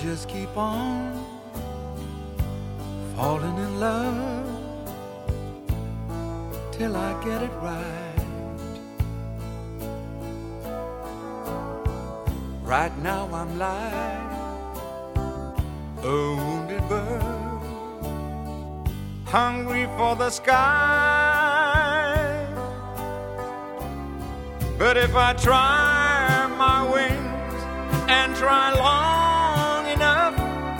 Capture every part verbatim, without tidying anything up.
just keep on falling in love till I get it right. Right now I'm like a wounded bird, hungry for the sky. But if I try my wings and try long enough,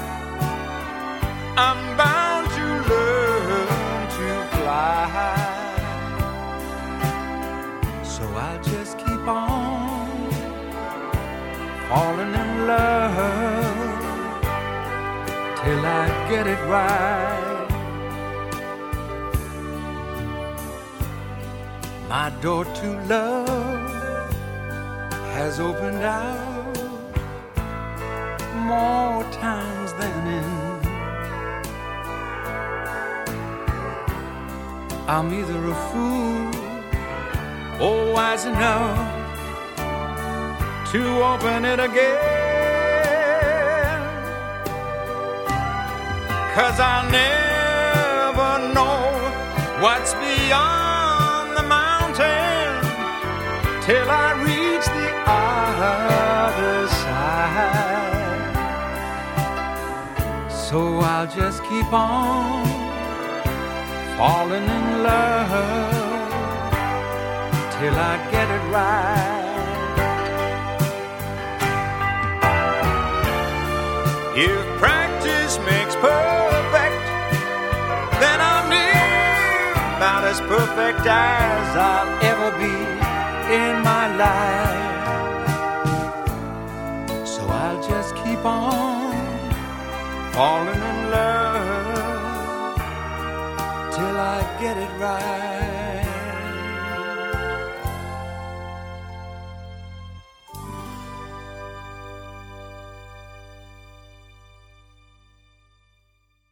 I'm bound to learn to fly. So I'll just keep on falling in love till I get it right. My door to love has opened out more times than in. I'm either a fool or wise enough to open it again, 'cause I'll never know what's beyond the mountain till I reach the other side. So I'll just keep on falling in love till I get it right. If practice makes perfect, then I'm about as perfect as I'll ever be in my life. So I'll just keep on falling in love till I get it right.